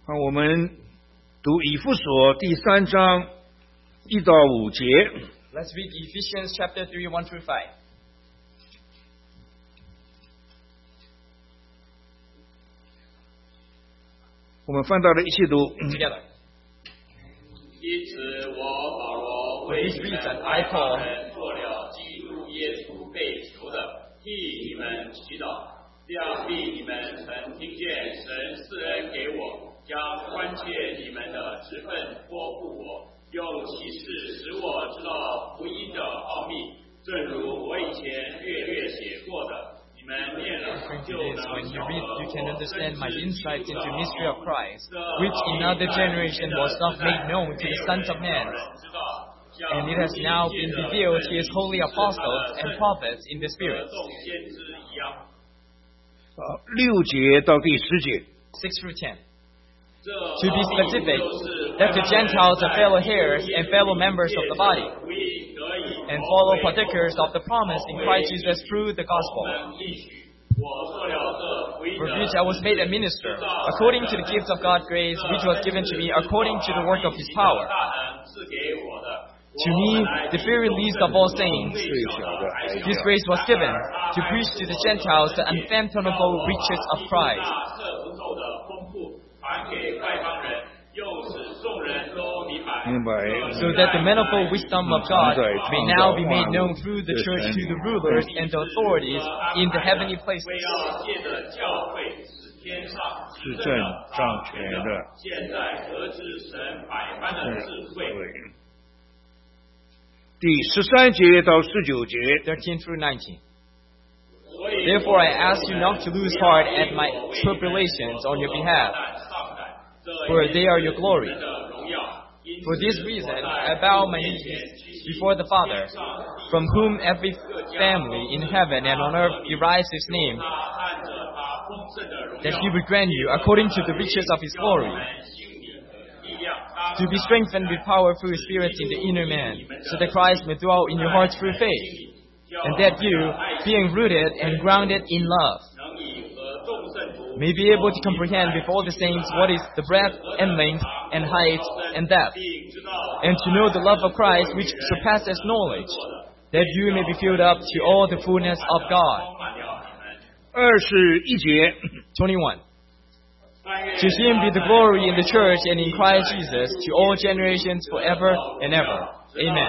好，我们读以弗所第3章1到5节。 Let's read Ephesians chapter 3, 1 through 5. 我们翻到了一起读。 Together. 因此，我保罗为你们外邦人做了基督耶稣被囚的，替你们祈祷。想必你们曾听见神赐恩给我，将关切你们的职分托付我，用启示使我知道福音的奥秘，正如我以前略写过的。你们念了就能 When you read, you can understand my insight into the mystery of Christ, which in other generation was not made known to the sons of men. And it has now been revealed to his holy apostles and prophets in the Spirit. 6节到第10节。 6 through 10. To be specific, that the Gentiles are fellow heirs and fellow members of the body, and fellow partakers of the promise in Christ Jesus through the gospel, for which I was made a minister, according to the gift of God's grace, which was given to me according to the work of his power. To me, the very least of all saints, this grace was given to preach to the Gentiles the unfathomable riches of Christ, so that the manifold wisdom of God may now be made known through the church to the rulers and the authorities in the heavenly places. 是正掌权的。第13节到19节。 13 through 19. Therefore I ask you not to lose heart at my tribulations on your behalf, for they are your glory. For this reason I bow my knees before the Father, from whom every family in heaven and on earth derives his name, that he would grant you, according to the riches of his glory, to be strengthened with power through his Spirit in the inner man, so that Christ may dwell in your hearts through faith, and that you, being rooted and grounded in love, may be able to comprehend with all the saints what is the breadth and length and height and depth, and to know the love of Christ which surpasses knowledge, that you may be filled up to all the fullness of God. 21节。 21. To him be the glory in the church and in Christ Jesus to all generations forever and ever. Amen.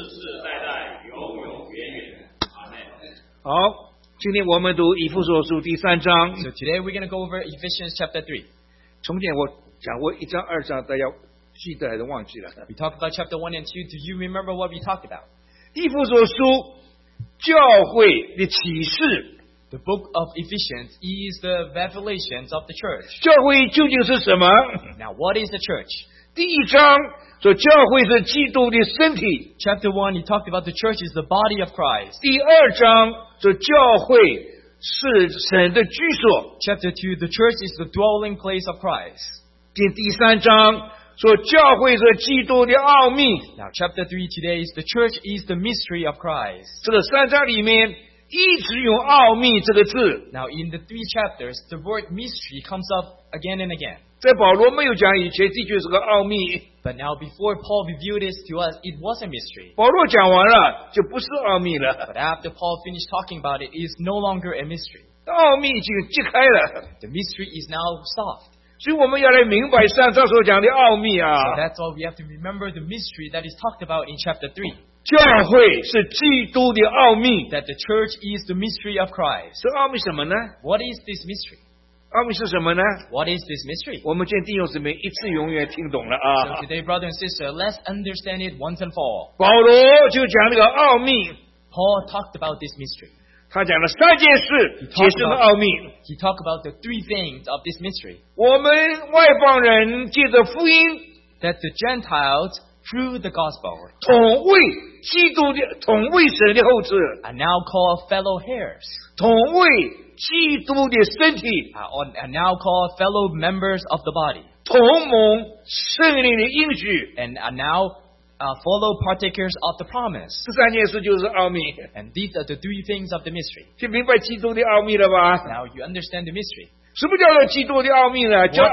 好，今天我们读以弗所书第3章。 So today we're going to go over Ephesians chapter 3. 从前我讲过1章2章，大家记得还是忘记了？ We talked about chapter 1 and 2. Do you remember what we talked about? 以弗所书教会的启示。 The book of Ephesians is the revelations of the church. 教会究竟是什么？ Now, what is the church? 第1章说教会是基督的身体。 Chapter 1, he talked about the church is the body of Christ. 第2章说教会是神的居所。 Chapter 2, the church is the dwelling place of Christ. 第3章说教会是基督的奥秘。 Now, chapter 3 today is the church is the mystery of Christ. 这个3章里面一直用奥秘这个字。 Now, in the 3 chapters, the word mystery comes up again and again. 在保罗没有讲以前，的确是个奥秘。 But now, before Paul revealed this to us, it was a mystery. 保罗讲完了，就不是奥秘了。 But after Paul finished talking about it, it is no longer a mystery. 奥秘已经揭开了， The mystery is now solved. 所以我们要来明白3章所讲的奥秘啊。 So that's why we have to remember the mystery that is talked about in chapter 3. 教会是基督的奥秘。 That the church is the mystery of Christ. 这奥秘什么呢？ What is this mystery? 奥秘是什么呢？ What is this mystery? 我们见弟兄姊妹一次永远听懂了 So 啊。 today, brother and sister, let's understand it once and for all. 保罗就讲这个奥秘， Paul talked about this mystery. 他讲了3件事解释了奥秘。 He talked about the 3 things of this mystery. 我们外邦人借着福音 That the Gentiles, through the gospel, 同为基督的同为神的后嗣， are now called fellow heirs. 同为基督的身体， Are now called fellow members of the body. 同蒙圣灵的应许。 And are now fellow partakers of the promise. 这3件事就是奥秘， And these are the 3 things of the mystery. 就明白基督的奥秘了吧？ Now you understand the mystery. 什么叫做基督的奥秘呢？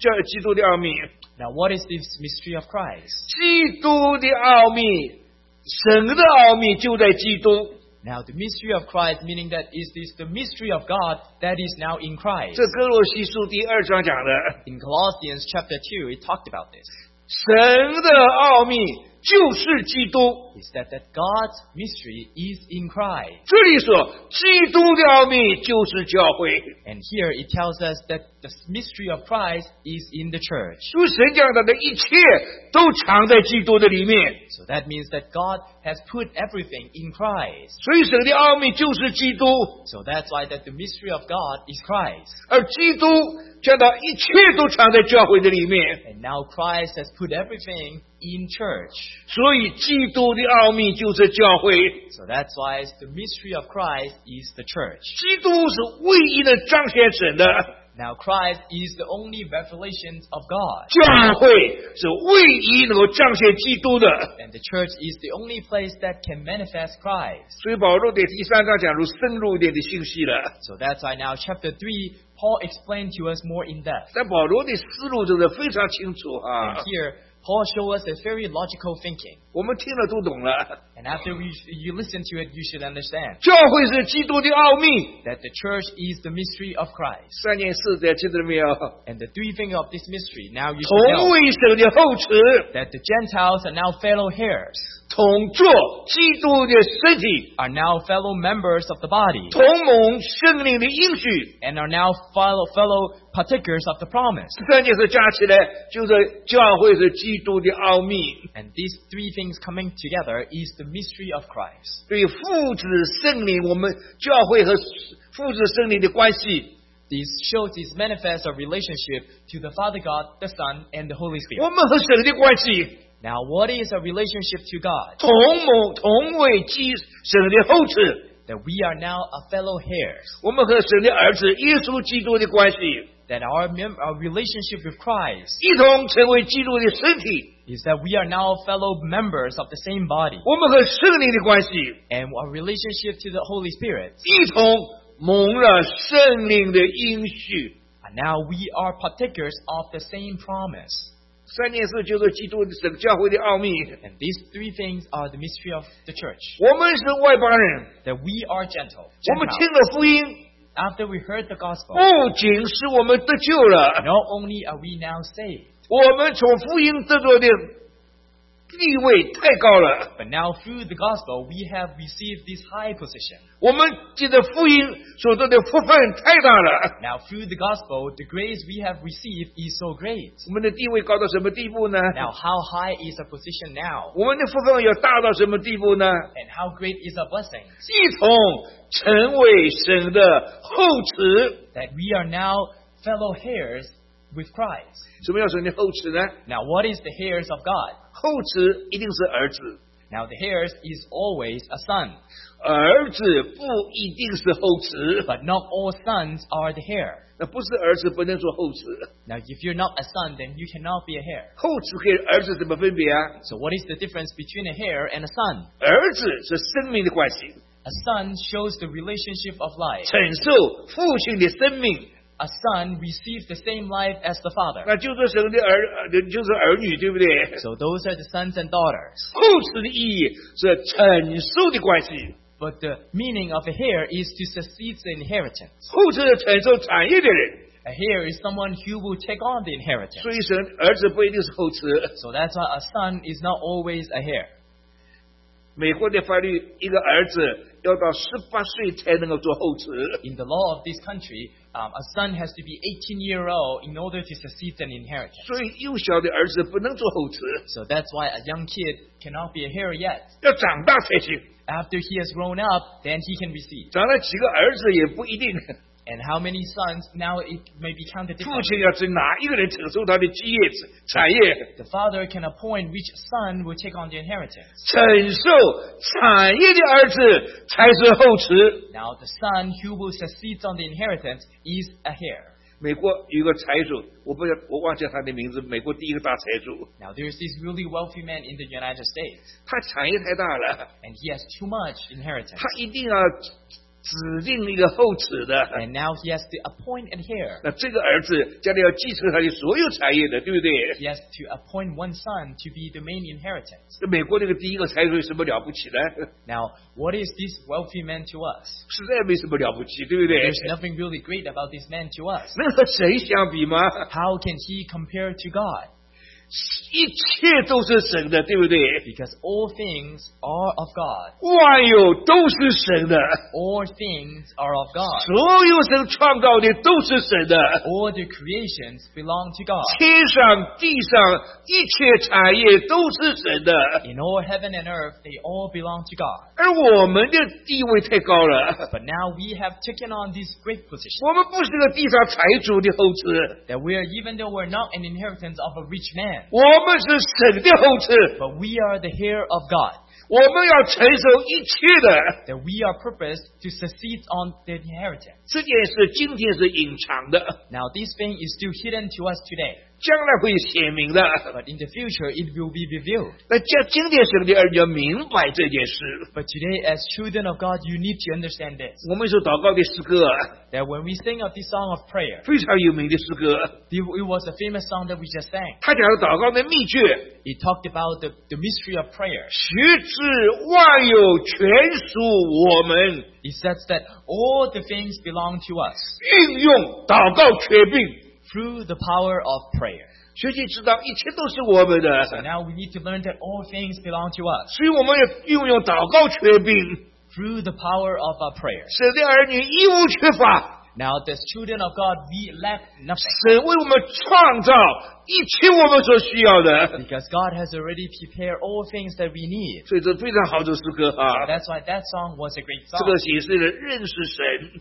基督的奥秘。 Now, what is this mystery of Christ? 基督的奥秘，神的奥秘就在基督。 Now, the mystery of Christ, meaning that is this the mystery of God that is now in Christ. 这哥罗西书第2章讲的， In Colossians chapter 2, it talked about this. 神的奥秘就是基督。 Is that God's mystery is in Christ. 这里说，基督的奥秘就是教会。 And here it tells us that the mystery of Christ is in the church. 就神讲的一切都藏在基督的里面， So that means that God has put everything in Christ. 所以神的奥秘就是基督， So that's why that the mystery of God is Christ. 而基督讲到一切都藏在教会的里面， And now Christ has put everything in church. 所以基督的奥秘就是教会。 So that's why the mystery of Christ is the church. 基督是唯一能彰显神的， Now Christ is the only revelation of God. 教会是唯一能够彰显基督的。 And the church is the only place that can manifest Christ. 所以保罗在第3章讲入深入一点的信息了。 So that's why now chapter 3, Paul explained to us more in depth. 但保罗的思路真的非常清楚 And 啊， here, Paul showed us a very logical thinking. 我们听了都懂了。 And after you listen to it, you should understand 教会是基督的奥秘。 that the church is the mystery of Christ. 3件事大家记得没有？ And the three things of this mystery, now you should 同 know 为神的后嗣， that the Gentiles are now fellow heirs, 同做基督的身体， are now fellow members of the body, 同蒙圣灵的应许。 and are now fellow partakers of the promise. 3件事加起来，就是教会是基督的奥秘。 And these three things coming together is the mystery of Christ. 对父子圣灵，我们教会和父子圣灵的关系， This shows this manifest a relationship to the Father God, the Son, and the Holy 我 Spirit. 们和神的关系， Now, what is a relationship to God? 同为神的后嗣。 That we are now a fellow heirs. 我们和神的儿子耶稣基督的关系， That our relationship with Christ 一同成为基督的身体。 is that we are now fellow members of the same body. 我们和圣灵的关系， And our relationship to the Holy Spirit. 一同蒙了圣灵的应许。 And now we are partakers of the same promise. 3件事就是基督的神教会的奥秘。 And these three things are the mystery of the church. 我们是外邦人， That we are gentle. 我们听 Gentiles. 了福音， After we heard the gospel, 不仅使我们得救了， not only are we now saved, 我们从福音得到的地位太高了。 but now through the gospel we have received this high position. 我们借着福音所得的福分太大了。 Now through the gospel, the grace we have received is so great. 我们的地位高到什么地步呢？ Now how high is our position now? 我们的福分要大到什么地步呢？ And how great is our blessing? 一同成为神的后嗣。 That we are now fellow heirs with Christ. 什么叫神的后嗣呢？ Now what is the heirs of God? 后嗣一定是儿子， Now the heirs is always a son. 儿子不一定是后嗣。 But not all sons are the heir. 那不是儿子不能做后嗣， Now if you're not a son, then you cannot be a heir. 后嗣跟儿子怎么分别啊？ So what is the difference between a heir and a son? 儿子是生命的关系， A son shows the relationship of life. 承受父亲的生命， A son receives the same life as the father. 那就是神的就是儿女，对不对？ So those are the sons and daughters. 后嗣的意义是承受的关系， But the meaning of a heir is to succeed the inheritance. 后嗣是承受产业的人， A heir is someone who will take on the inheritance. 所以神儿子不一定是后嗣。 So that's why a son is not always a heir. 美国的法律，一个儿子要到18岁才能够做后嗣。 In the law of this country, a son has to be 18-year-old in order to succeed an inheritance. 所以幼小的儿子不能做后嗣， So that's why a young kid cannot be a heir yet. 要长大才行。 After he has grown up, then he can receive. 长了几个儿子也不一定。 And how many sons, now it may be counted 父 differently. 亲要是哪一个人承受他的基业产业， The father can appoint which son will take on the inheritance. 承受产业的儿子才是后嗣。 Now the son who will succeed on the inheritance is a heir. 美国有一个财主，我忘记他的名字，美国第一个大财主， Now there's this really wealthy man in the United States, 他产业太大了， and he has too much inheritance. 他一定要指定一个后子的。 And now he has to appoint an heir. 那这个儿子将来要继承他的所有产业的，对不对？ He has to appoint one son to be the main inheritance. 这美国这个第一个财主有什么了不起呢？ Now, what is this wealthy man to us? 实在没什么了不起，对不对？ There's nothing really great about this man to us. 能和神相比吗？ How can he compare to God? 一切都是神的，对不对？ Because all things are of God. 万有都是神的， All things are of God. 所有神创造的都是神的。 All the creations belong to God. 天上地上一切产业都是神的， In all heaven and earth, they all belong to God. 而我们的地位太高了， But now we have taken on this great position 我们不是个地上财主的后子， that we are, even though we're not an inheritance of a rich man, 我们是神的后子， but we are the heir of God. 我们要承受一切的。 That we are purposed to succeed on the inheritance. 这件事今天是隐藏的， Now this thing is still hidden to us today, 将来会显明的。 but in the future it will be revealed. 那今天神的儿女要明白这件事。 But today, as children of God, you need to understand this. 我们所祷告的诗歌啊， That when we sing of this song of prayer, 非常有名的诗歌， it was a famous song that we just sang. 他讲的祷告的秘诀， It talked about the mystery of prayer. 实至万有全属我们， It says that all the things belong to us 运用祷告权柄， through the power of prayer. 学习知道一切都是我们 So 的， now we need to learn that all things belong to us 所以我们要运用祷告权柄， through the power of our prayer. 神的儿女一无缺乏。 Now, as children of God, we lack nothing 神为我们创造一切我们所需要的， because God has already prepared all things that we need. 所以这非常好的诗歌啊！ That's why that song was a great 这 song. 个显示了认识神，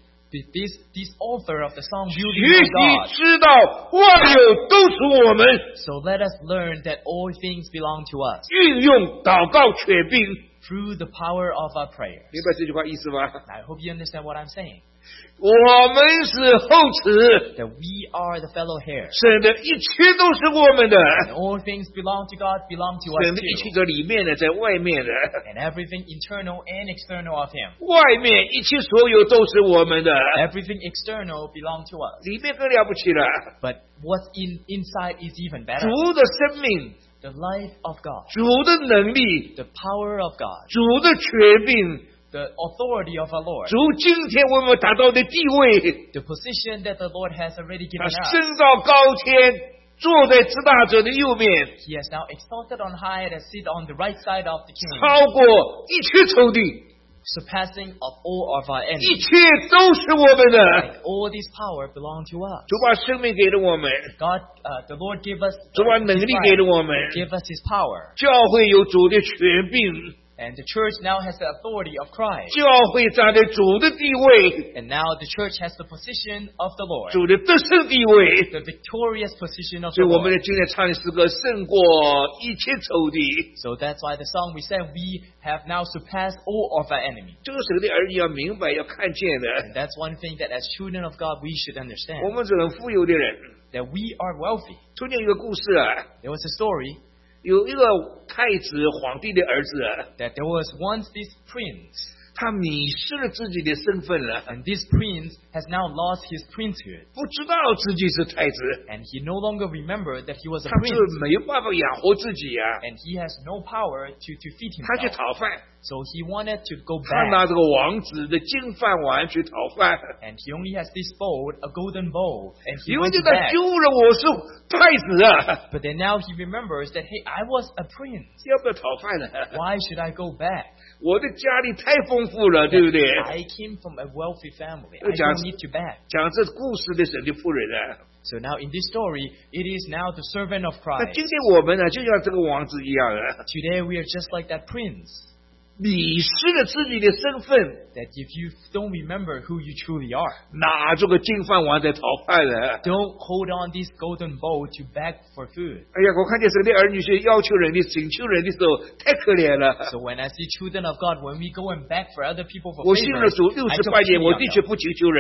This author of the song 学 really knew 习 God. 知道万有都是我们， So let us learn that all things belong to us 运用祷告权柄， through the power of our prayers. 明白这句话意思吗？ I hope you understand what I'm saying. 我们是后嗣， That we are the fellow heirs. 神的一切都是我们的， And all things belong to God, belong to 神 us 的一切 too. 在里面的，在外面的， And everything internal and external of Him. 外面一切所有都是我们的， Everything external belong to us. 里面更了不起了。 But what's inside is even better. 主的生命， The life of God. 主的能力， The power of God. 主的权柄， The authority of our Lord. 主今天为我们达到的地位， The position that the Lord has already 他 given us. 升到高天，坐在至大者的右面， He has now exalted on high and sit on the right side of the king, 超过一切仇敌， surpassing of all of our 一 enemies. 切都是我们的。 And all this power belong to us. 主把生命给了我们， God, the Lord gave us 主把能 His 力给了 life, 我们， gave us His power. 教会有主的权柄， And the church now has the authority of Christ. 教会站在主的地位， And now the church has the position of the Lord. 主的得胜地位。 The victorious position of 所 the 以我们 Lord. 的今天唱的诗歌胜过一切仇敌。 So that's why the song we sang, we have now surpassed all of our enemies. 这个神的儿女要明白，要看见的。 And that's one thing that as children of God we should 我 understand. 们是很富有的人。 That we are wealthy. 从前有一个故事啊， There was a story 有一个太子皇帝的儿子啊， that there was once this prince. 他迷失了自己的身份了， And this prince has now lost his princehood. 不知道自己是太子， And he no longer remembered that he was a 他是 prince. 没有办法养活自己啊。 And he has no power to feed 他去 himself. 讨饭， So he wanted to go 他 back. 拿这个王子的金饭碗去讨饭， And he only has this bowl, a golden bowl. And he 因为 went 这 to 个 back. 丢了我是太子啊， But then now he remembers that, hey, I was a prince. 要不要讨饭呢？ Why should I go back? 我的家里太丰富了，对不对？ I came from a wealthy family. I Just- don't need to beg. 讲这故事的神的仆人啊， So now in this story, it is now the servant of 那 Christ. 今天我们呢，就像这个王子一样啊， Today we are just like that prince. 迷失了自己的身份， That if you don't remember who you truly are, 拿这个金饭碗在讨饭了。 don't hold on this golden bowl to beg for food. 哎呀，我看见神的儿女去要求人的、请求人的时候，太可怜了。 So when I see children of God, when we go and beg for other people for 我信了 favors, 主 I 68 don't 年， pity 我 on 的确 them. 不请求人。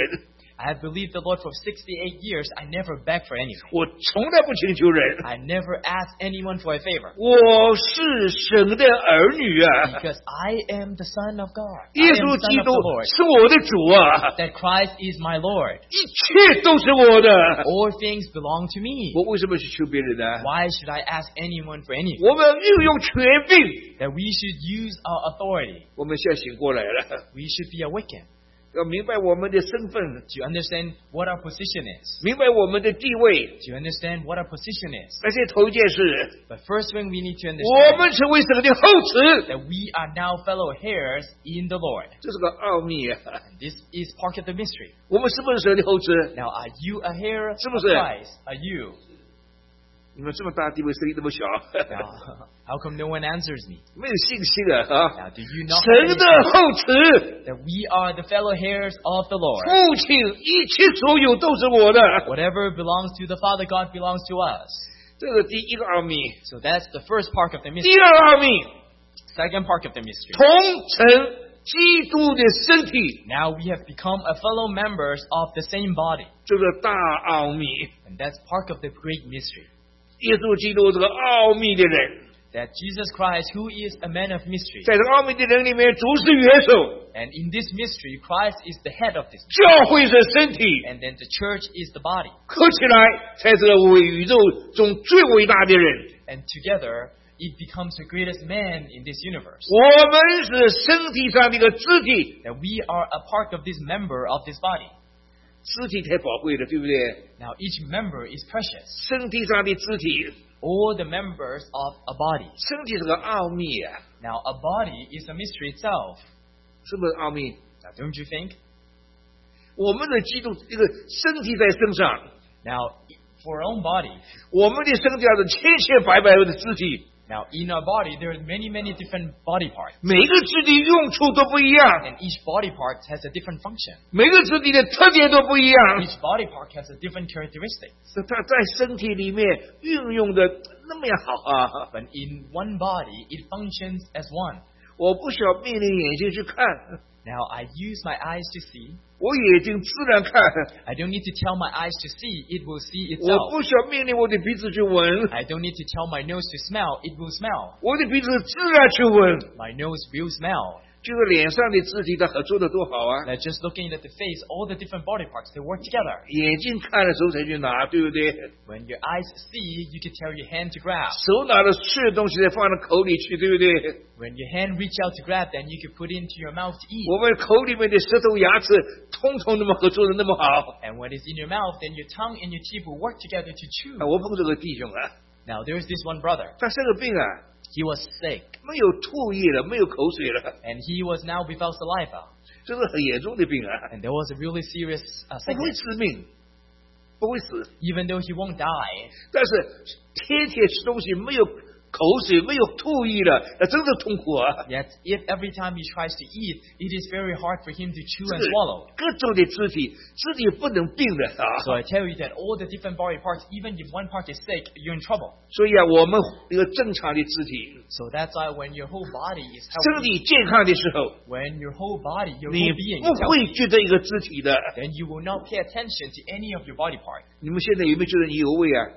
I have believed the Lord for 68 years. I never begged for anything. 我从来不请求人， I never asked anyone for a favor. 我是神的儿女啊！ Because I am the Son of God. I 耶 am 稣 Son 基 of 督 the Lord. 是我的主啊！ That Christ is my Lord. 一切都是我的， All things belong to me. 我为什么去求别人呢？ Why should I ask anyone for anything? 我们运用权柄， That we should use our authority. 我们现在醒过来了， We should be awakened 要明白我们的身份， to understand what our position is. 明白我们的地位。 To understand what our position is. 而且头一件事， But first thing we need to 我 understand 们成为神的后嗣， that we are now fellow heirs in the Lord. 这是个奥秘啊！ And this is part of the mystery. 我们是不是神的后嗣？ Now, are you a heir of 是不是？ Christ? Are you? 你们这么大地位，声音这么小， Now, how come no one answers me? 没有信心啊！啊 Now, do you not 神的 have 后嗣， that we are the fellow heirs of the Lord? 父亲一切所有都是我的， Whatever belongs to the Father God belongs to us. 这是第一个奥秘。 So that's the first part of the 第 mystery. 二奥秘， Second part of the mystery. 同成基督的身体， Now we have become a fellow members of the same body. 这是大奥秘。 And that's part of the great mystery. 耶稣基督是个奥秘的人， That Jesus Christ, who is a man of mystery, 在这个奥秘的人里面，主是元首， and in this mystery, Christ is the head of this, 教会是身体， and then the church is the body. 合起来才是宇宙中最伟大的人。 And together, it becomes the greatest man in this universe. 我们是身体上的一个肢体， That we are a part of this member of this body. 肢体太宝贵了，对不对？ Now, each member is precious. 身体上的肢体， All the members of a body. 身体是个奥秘啊， Now, a body is a mystery itself. 是不是奥秘？ Now, don't you think? 我们的基督这个身体在身上， Now, for our own body, 我们的身体上是千千百百的肢体， now in our body, there are many, many different body parts. 每个肢体用处都不一样， And each body part has a different function. 每个肢体的特点都不一样。 Each body part has a different characteristic. 是它在身体里面运用的那么样好啊！ But in one body, it functions as one. 我不需要命令眼睛去看， Now, I use my eyes to see. 我眼睛自然看； I don't need to tell my eyes to see. It will see 我 itself. 不需要命令我的鼻子去闻， I don't need to tell my nose to smell. It will smell. 我的鼻子自然去闻。 My nose will smell. 就是脸上的肢体，它合作的多好啊！ Now, just looking at the face, all the different body parts, they work together. 眼睛看的时候才去拿，对不对？ When your eyes see, you can tell your hand to grab. 手拿着吃的东西再放到口里去，对不对？ When your hand reach out to grab, then you can put it into your mouth to eat. 我们口里面的舌头、牙齿，通通那么合作的那么好。 And when it's in your mouth, then your tongue and your teeth will work together to chew. 啊，我碰这个弟兄啊， Now, there's this one brother. 他生个病啊， He was sick, 没有吐液了，没有口水了， and he was now without saliva. 这是很严重的病啊， And there was a really serious 不会 sickness. 致命，不会死， Even though he won't die, 但是天天吃东西没有口水，没有吐液了，那真是痛苦啊！ yet if every time he tries to eat, it is very hard for him to chew 这 and 是 swallow. 各种的肢体不能病的啊。 So I tell you that all the different body parts, even if one part is sick, you're in trouble. 所以啊，我们一个正常的肢体， So that's why when your whole body is 身 healthy, 体健康的时候， when your whole body, your 你 whole being 不 is healthy, 会觉得一个肢体的。 then you will not pay attention to any of your body parts. 你们现在有没有觉得你有胃啊？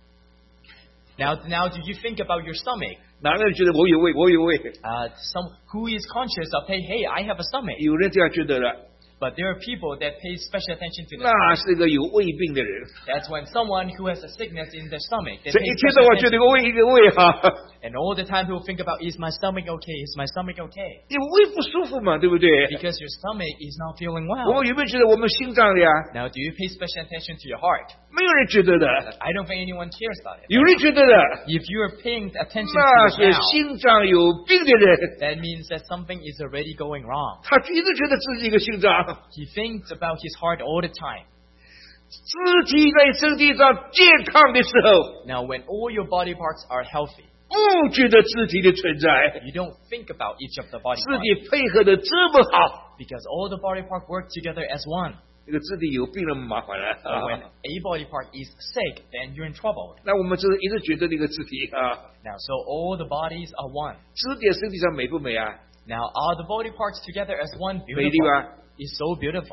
Now, do you think about your stomach? 哪个人觉得我有胃？我有胃？ Some who is conscious of, hey, I have a stomach. 有人这样觉得的， But there are people that pay special attention to 那 that. 是个有胃病的人。 That's when someone who has a sickness in their stomach, they 所 pay 以一天 special 到晚觉得 attention. 一个胃一个胃哈， And all the time people think about, is my stomach okay? Is my stomach okay? 因为胃不舒服嘛，对不对？ Because your stomach is not feeling 我 well. 们有没有觉得我们心脏的呀？ Now, do you pay special attention to your heart? 没有人觉得的， I don't think anyone cares about it. 有人觉得的， If you are paying attention 那 to 是 it now, 心脏有病的人， that means that something is already going wrong. 他一直觉得自己一个心脏， He thinks about his heart all the time. 肢体在身体上健康的时候， Now, when all your body parts are healthy, 不觉得肢体的存在， you don't think about each of the body 肢 parts 体配合的这么好， because all the body parts work together as one. 这个肢体有病了麻烦了 But when 啊！ a body part is sick, then you're in trouble. 那我们就是一直觉得那个肢体啊， Now, so all the bodies are one. 肢体身体上美不美啊？ Now, are the body parts together as one 美丽 beautiful? 吧？ It's so beautiful.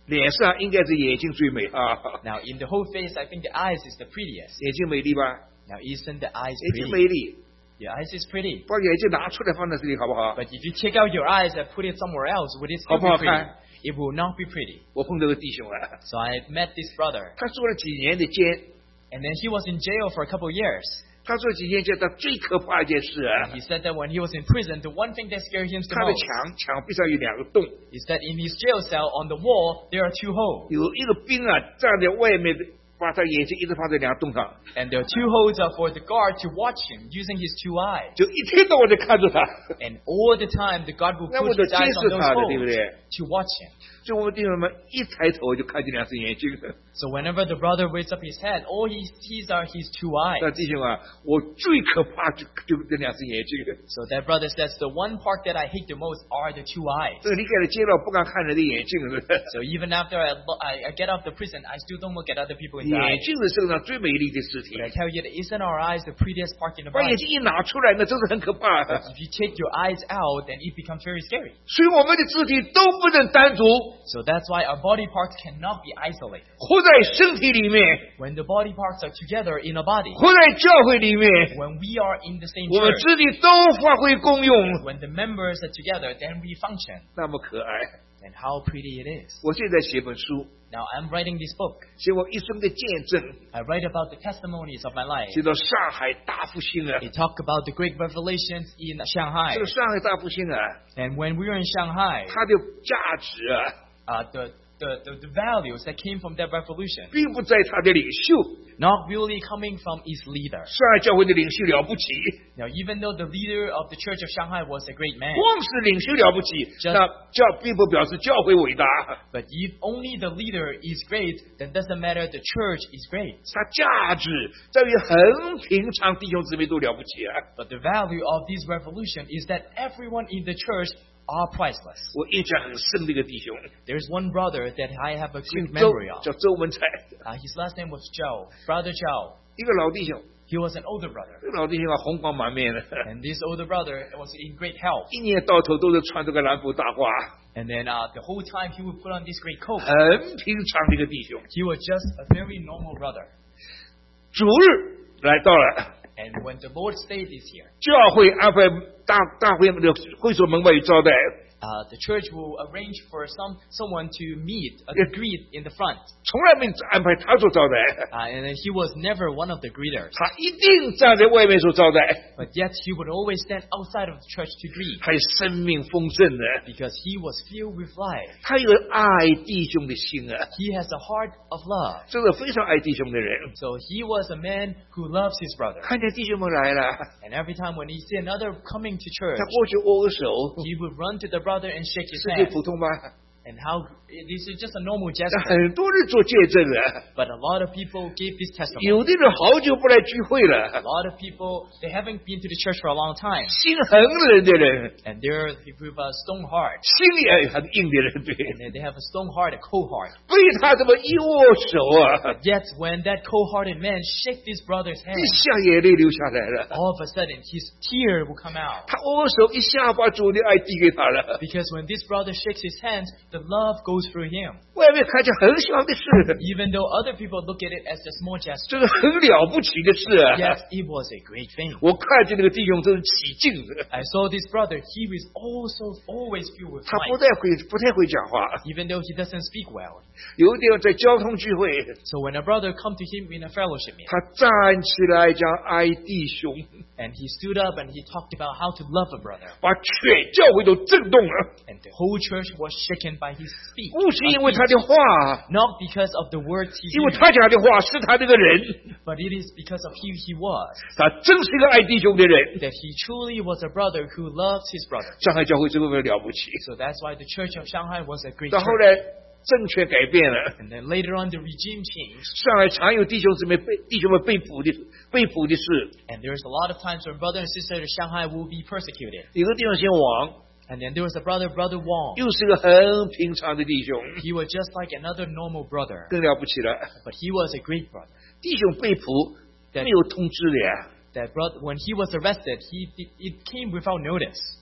脸上应该是眼睛最美啊， Now, in the whole face, I think the eyes is the prettiest. 眼睛美丽吧？ Now, isn't the eyes 眼睛 pretty? 美丽， The eyes is pretty. 把眼睛拿出来放在这里好不好？ But if you take out your eyes and put it somewhere else, would it still be 好不好 pretty? 看？ It will not be pretty. 我碰到个弟兄啊， So I met this brother, 他坐了几年的监， and then he was in jail for a couple of years. 他坐几年监，他最可怕一件事啊 And，he said that when he was in prison, the one thing that scared him the 他的 most 墙壁上有2个洞， is that in his jail cell on the wall there are 2 holes. 有一个兵啊站在外面的，把他眼睛一直放在2个洞上， And there are 2 holes are for the guard to watch him using his 2 eyes. 就一天到晚在看着他， And all the time, the guard will 那 put 我就 his 监 eyes 视 on those 他的，对不 holes 对？ to watch him. 所以我们弟兄们一抬头就看见2只眼睛。 So whenever the brother raised up his head, all he sees are his 2 eyes. 那弟兄啊，我最可怕就这2只眼睛。 So that brother says, the one part that I hate the most are the 2 eyes. 这离开了监牢，不敢看人的眼睛，是不是？ So even after I get out of the prison, I still don't look at other people in the 眼 eyes. 睛是世界上最美丽的实体 But I，tell you, that isn't our eyes the prettiest part in the 把眼 body? 睛一拿出来，那真是很可怕。 But if you take your eyes out, then it becomes very scary. 所以我们的肢体都不能单独， So that's why our body parts cannot be isolated. 活在身体里面， When the body parts are together in a body, 活在教会里面， when we are in the same 我们 church, 肢体都发挥功用， when the members are together, then we function. 那么可爱。 And how pretty it is. 我现在写本书， Now I'm writing this book. 写我一生的见证， I write about the testimonies of my life. 写到上海大复兴啊。 They talk about the great revelations in 这 Shanghai. 个上海大复兴啊， And when we were in Shanghai, 它的价值啊， the values that came from that revolution, 并不在它的领袖。 not really coming from its leader. 上海教会的领袖了不起， Now, even though the leader of the church of Shanghai was a great man, 光是领袖了不起， Just- 那并不表示教会伟大。 but if only the leader is great, then doesn't matter the church is great. 它价值在于很平常弟兄姊妹都了不起啊！ But the value of this revolution is that everyone in the church are priceless. 我印象很深的一个弟兄， There's one brother that I have a 姓 great 周 memory，of. 叫周文才， His last name was Zhao, Brother Zhao. 一个老弟兄。 He was an older brother. 这个老弟兄啊，红光满面的， And this older brother was in great health. 一年到头都是穿这个蓝布大褂， And then the whole time he would put on this great coat. 很平常的一个弟兄。 He was just a very normal brother. 主日来到了， And when the Lord's Day is here, 教会安排大会的会所门外有招待， the church will arrange for someone to meet, greet in the front. 从来没安排他做招待， And then he was never one of the greeters. 他一定站在外面做招待， But yet he would always stand outside of the church to greet 还生命丰盛的， because he was filled with life. 他有爱弟兄的心啊， He has a heart of love. 这个非常爱弟兄的人。 So he was a man who loves his brother. 看见弟兄们来了， And every time when he see another coming to church, 他过去握个手， he would run to the brother and shake his 是最 hand. 普通吧？ And how this is just a normal 那 gesture. 很多人做见证啊， But a lot of people gave this testimony. 有的人好久不来聚会 A 了， lot of people, they haven't been to the church for a long time. 心很冷的人， And they're with a stone heart. 心也很硬的人，对， And they have a stone heart, a cold heart. 被他这么一握手啊， Yet when that cold-hearted man shake this brother's 一 hand, 下眼泪流下来了。 all of a sudden his tear will come out. 他握手一下把主的爱递给他了， Because when this brother shakes his hand, the love goes through him. 外面看起来很小的事， Even though other people look at it as a small gesture, 这个很了不起的事啊！ yet it was a great thing. 我看见那个弟兄真是起劲的， I saw this brother, he was also always filled with 他 life. 不太会讲话。 Even though he doesn't speak well. 有一天在交通聚会， So when a brother come to him in a fellowship meeting, 他站起来讲爱弟兄， and he stood up and he talked about how to love a brother, 把全教会都震动了。 and the whole church was shaken by his speech. 不是因为他的话， Not because of the words he 因为 used, 他讲的话是他这个人， but it is because of who he was. 他真是一个爱弟兄的人。 That he truly was a brother who loves his brother. 上海教会这么了不起， So that's why the church of Shanghai was a great 到后 church. 来政权改变了， And then later on the regime changed. 上海常有弟兄姊妹弟兄们被捕的事。 And there's a lot of times when brother and sister in Shanghai will be persecuted. 有个弟兄姓王， And then there was a brother Wang. 又是个很平常的弟兄， He was just like another normal brother. 更了不起了。 But he was a great brother. 弟兄被捕，没有通知的呀， That brother, when he was arrested, it came without notice.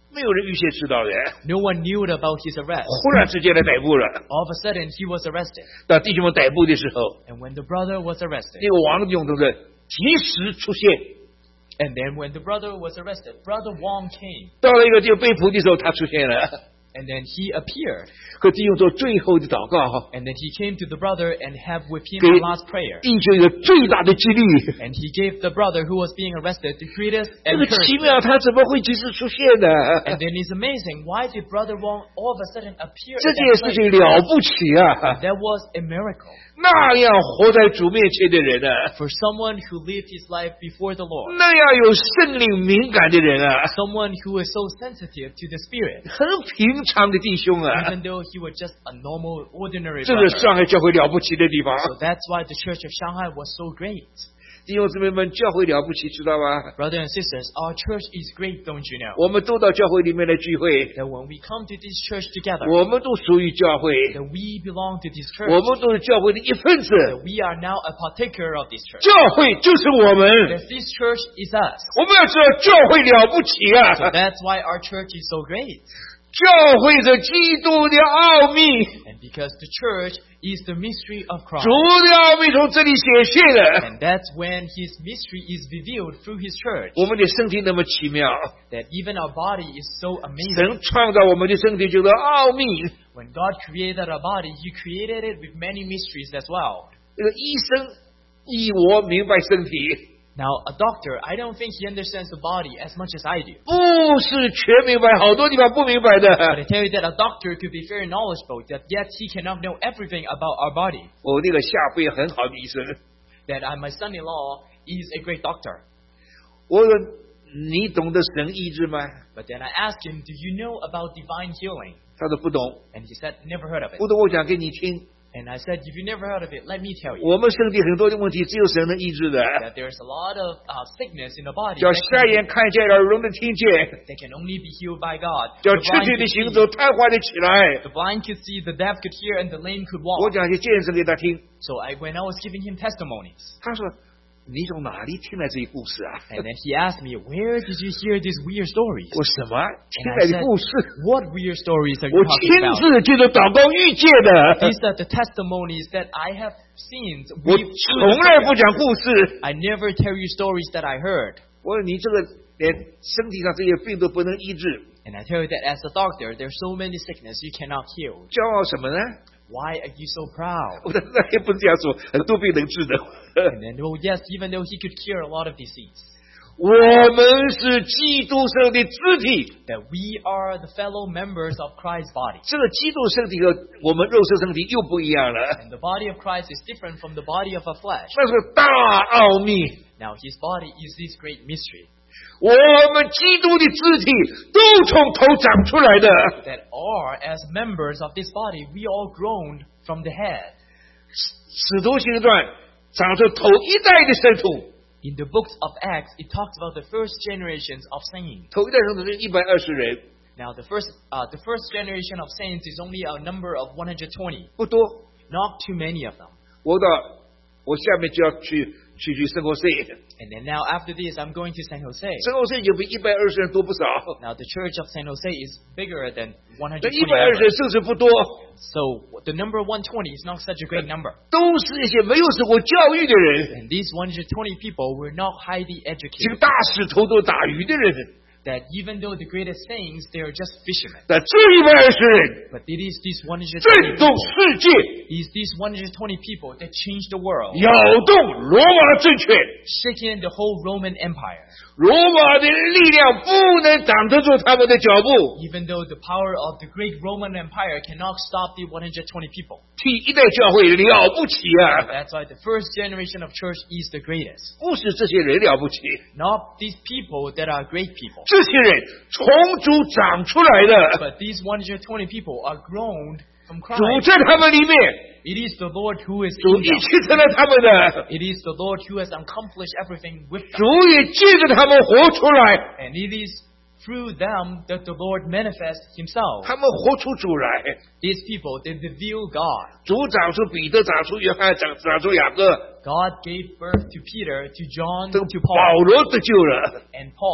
没有人预先知道的， No one knew about his arrest. 忽然之间来逮捕了。 All of a sudden, he was arrested. 当弟兄们逮捕的时候， And when the brother was arrested, 那个王勇同志及时出现， and then when the brother was arrested, Brother Wong came, 到了一个地方被捕的时候，他出现了， and then he appeared. 和弟兄做最后的祷告， And then he came to the brother and had with him Okay. the last prayer. 弟兄一个最大的激励。 And he gave the brother who was being arrested the greatest 这个奇 encouragement. 妙，他怎么会及时出现呢？ And then it's amazing, why did Brother Wong all of a sudden appear 这 at 件 that 事 place? 情了不起啊！ That was a miracle 那样活在主面前的人啊， for someone who lived his life before the Lord. 那样有圣灵敏感的人啊， Someone who is so sensitive to the Spirit, 很平常的弟兄啊， even though he was just a normal, ordinary 这是 brother. 上海教会了不起的地方。 So that's why the Church of Shanghai was so great. 弟兄姊妹们，教会了不起，知道吗？ Brothers and sisters, our church is great, don't you know? 我们都到教会里面来聚会， That when we come to this church together, 我们都属于教会， that we belong to this church, 我们都是教会的一份子。 that we are now a partaker of this church. 教会就是我们， That this church is us. 我们要知道教会了不起 So 啊！ that's why our church is so great. 教会是基督的奥秘， And because the church is the mystery of Christ. 主的奥秘从这里显现了。 And that's when his mystery is revealed through his church. 我们的身体那么奇妙， That even our body is so amazing. 神创造我们的身体就是奥秘。 When God created our body, he created it with many mysteries as well. 这个医生医我明白身体， Now, a doctor, I don't think he understands the body as much as I do. 不是全明白，好多地方不明白 But 的。 I tell you that a doctor could be very knowledgeable, that yet he cannot know everything about our body. 我那个下辈很好的医生， That my son-in-law is a great doctor. 我说你懂得神医治吗？ But then I asked him, do you know about divine healing? 他说不懂， And he said, never heard of it. 不懂，我讲给你听。 And I said, if you never heard of it, let me tell you 我们身体很多的问题只有神能医治的， that there's a lot of sickness in the body 叫 that 瞎眼看见，耳聋的听见， can only be healed by God. 叫 The 瘸 blind 腿的 could 行 see, 走，瘫痪的起来。 the blind could see, the deaf could hear, and the lame could 我 walk. 讲些见证给他听， So when I was giving him testimonies, 他说你从哪里听来这些故事啊？ and then he asked me, where did you hear these weird stories? 我什么听 And 来 I 的 said, 故事？ what weird stories are 我 you 亲 talking about? 自借着祷告遇见的。 These are the testimonies that I have seen. 我从来不讲故事。 I never tell you stories that I heard. 我说你这个连身体上这些病都不能医治， And I tell you that as a doctor, there's so many sickness you cannot heal. 骄傲什么呢？ Why are you so proud? 我说那也不是这样说，很多病能治的。 And then, oh yes, even though he could cure a lot of disease, 我们是基督身的肢体， that we are the fellow members of Christ's body. 这个基督身体和我们肉身身体又不一样了， And the body of Christ is different from the body of our flesh. 那是大奥秘。 Now his body is this great mystery, 我们基督的肢体都从头长出来的。 that are, as members of this body, we all grown from the head. 使徒行传讲出头一代的圣徒， In the books of Acts, it talks about the first generations of saints. 头一代圣徒是120人， Now the first generation of saints is only a number of 120, 不多。 not too many of them. 我下面就要去圣何塞， And then now after this, I'm going to San Jose. 圣何塞已经比120人多不少。 Now the church of San Jose is bigger than 120 这120人 members. 甚至不多， So the number 120 is not such a great number. 都是一些没有受过教育的人， And these 120 people were not highly 这 educated. 个大石头都打鱼的人。 That even though the greatest saints, they are just fishermen. 但这120人 But it is these 120 震动 people, 世界， it is these 120 people that changed the world, 摇动罗马政权。 shaking the whole Roman Empire. 罗马的力量不能挡得住他们的脚步， Even though the power of the great Roman Empire cannot stop the 120 people. 替一代教会了不起啊！ That's why the first generation of church is the greatest. 不是这些人了不起， Not these people that are great people. 这些人从主长出来的， But these 120 people are grown from 主 Christ. 在他们里面， It is the Lord who is 主 in 一 them. 起成了他们的， It is the Lord who has accomplished everything with 主 them. 也借着他们活出来， And it is through them that the Lord manifests himself. 他们活出主来。 These people, they reveal God. 主长出彼得，长出约翰，长出雅各， God gave birth to Peter, to John, 这个 to 保 Paul, 罗得救了。 and Paul.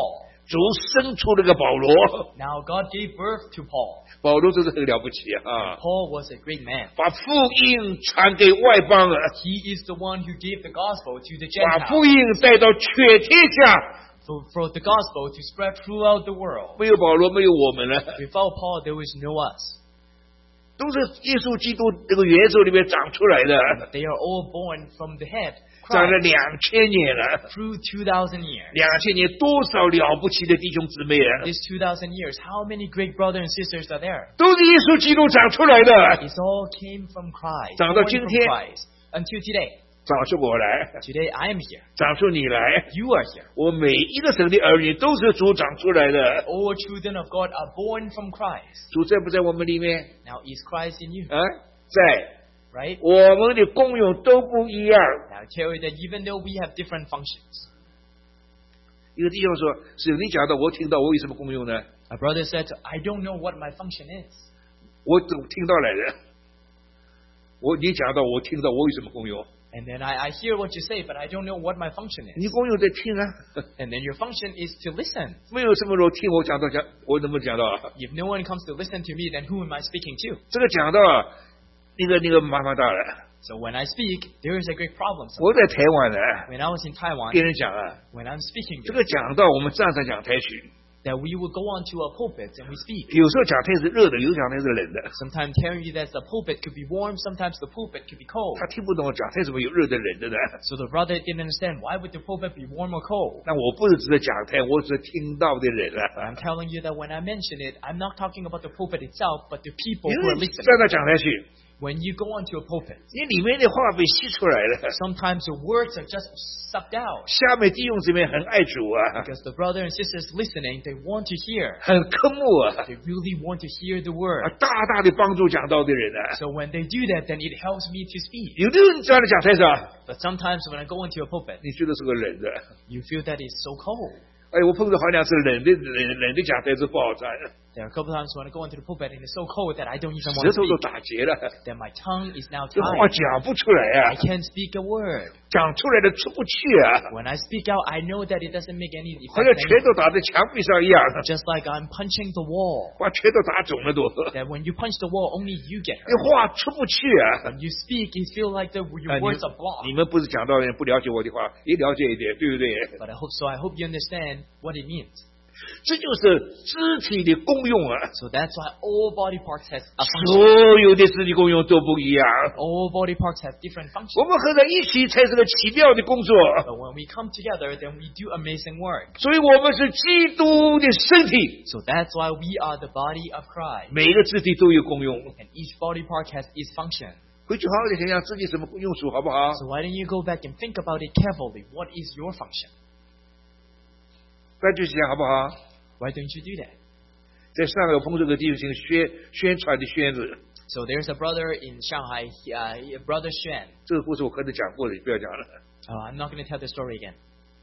主生出了个保罗， Now God gave birth to Paul. 保罗真是很了不起啊！ Paul was a great man. 把福音传给外邦人， He is the one who gave the gospel to the 把 Gentiles. 福音带到全天下。 For the gospel to spread throughout the world. 没有保罗，没有我们了， Without Paul, there was no us. 都是耶稣基督这个元首里面长出来的， They are all born from the head, 长了 Christ, 2000年了。 through 2,000 years. 2000年多少了不起的弟兄姊妹啊！ This 2,000 years, how many great brothers and sisters are there? 都是耶稣基督长出来的。 It all came from Christ. 长到 born 今 from 天。 Christ. Until today. 长出我来， Today I am here. 长出你来， You are here. 我每一个神的儿女都是主长出来的。 All children of God are born from Christ. 主在不在我们里面？ Now is Christ in you, 啊，在。 right? 我们的功用都不一样。 Now I tell you that even though we have different functions. 一个弟兄说：“是你讲的，我听到，我有什么功用呢？ A brother said, I don't know what my function is. 我都听到来的。你讲到，我听到，我有什么功用？ And then I hear what you say, but I don't know what my function 你 is. 功用在听啊， And then your function is to listen. 没有什么人听我讲到我能不能讲到啊？ If no one comes to listen to me, then who am I speaking to? 这个讲到啊，那个麻烦大了。 So when I speak, there is a great problem. 我在台湾呢， When I was in Taiwan, 跟人讲啊， when I'm speaking 这 there, 个讲到我们站上讲台去， that we will go onto a pulpit and we speak. 有时候讲台是热的，有时候讲台是冷的。 Sometimes telling you that the pulpit could be warm, sometimes the pulpit could be cold. 他听不懂讲台怎么有热的冷的呢？ So the brother didn't understand, why would the pulpit be warm or cold? 那我不是指的讲台，我只是听到的人 I'm 啊。 telling you that when I mention it, I'm not talking about the pulpit itself, but the people 因 who are 为 listening. 站到讲台去， When you go onto a pulpit, 你里面的话被吸出来了。 sometimes the words are just sucked out 下面弟兄姊妹很爱主啊， because the brother and sisters listening, they want to hear. 很科目啊， They really want to hear the word. 大大的帮助讲道的人啊。 So when they do that, then it helps me to speak. 有的人站在讲台上， But sometimes when I go into a pulpit, 你觉得是个冷的。 you feel that it's so cold. 哎，我碰到好两次冷的讲台是不好站， There are a couple times when I go into the pulpit and it's so cold that I don't even 舌 want to 头都 speak. 打结了， Then my tongue is now 这话 tied. 讲不出来 I 啊， can't speak a word. 讲出来的出不去啊， When I speak out, I know that it doesn't make any 好像 effect. 拳头打在墙壁上一样， Just like I'm punching the wall. 把拳头打肿了都。 That when you punch the wall, only you get 这 hurt. 话出不去啊。 When you speak, you feel like your 啊 words are blocked. 你们不是讲道人，不了解我的话，也了解一点，对不对？ But I hope so. I hope you understand what it means. 这就是肢体的功用啊。 So that's why all body parts have a function. 所有的肢体功用都不一样， All body parts have different 我 functions. 们合在一起才是个奇妙的工作。 But when we come together, then we do amazing work. 所以我们是基督的身体， So that's why we are the body of Christ. 每一个肢体都有功用。 And each body part has its function. 回去好好的想想自己什么用处，好不好？ So why don't you go back and think about it carefully? What is your function? 再去想好不好？ Why don't you do that? 在上海我碰这个弟兄宣传的宣子， So there's a brother in Shanghai, Brother Xuan. 这个故事我可能讲过了，不要讲了。 I'm not going to tell the story again.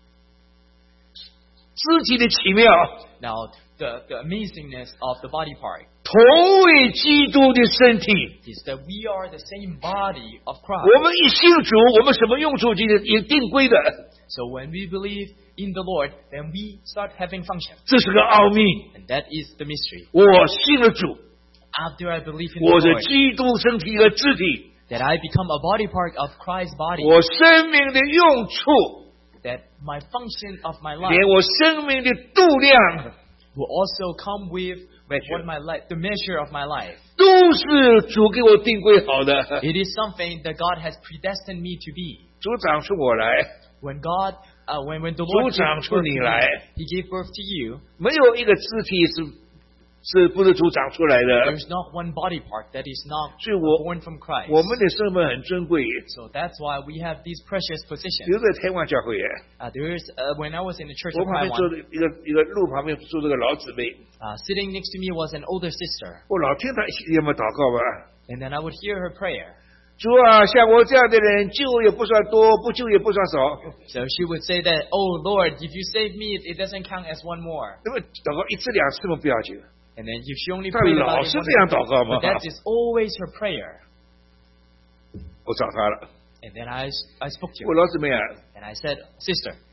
肢体的奇妙， Now, the amazingness of the body part 同为基督的身体。 is that we are the same body of 我 Christ. 们一信主，我们什么用处也定规的， So when we believe in the Lord, then we start having function. 这是个奥秘。 And that is the mystery. 我信了主， After I believe in 我 the 是 Lord, 基督身体的肢体， that I become a body part of Christ's body, 我生命的用处， that my function of my 连 life 我生命的度量， will also come with what my life, the measure of my life. 都是主给我定规好的。 It is something that God has predestined me to be. 主长出我来， When God, when the Lord 主长 gave 出 birth 你 to 来， me, He gave birth to you. 没有一个肢体是不是主长出来的。 There's not one body part that is not 所以我 born from Christ. 我们的身份很珍贵。 So that's why we have these precious positions. 留在台湾教会， When I was in the church 我 of 旁边坐 Taiwan, 的一个路旁边坐这个老姊妹， sitting next to me was an older sister, 我老听她有没有祷告吧。 and then I would hear her prayer. 主啊，像我这样的人，救也不算多，不救也不算少。 So she would say that, "Oh Lord, if you save me, it doesn't count as one more." 那么祷告一次两次嘛不要紧， And then if she only 她 prayed 老 about it 是 once, 这样祷告嘛 but。that is always her prayer. 我找她了， And then I spoke to 我 her, 老姊妹啊， and I said, "Sister,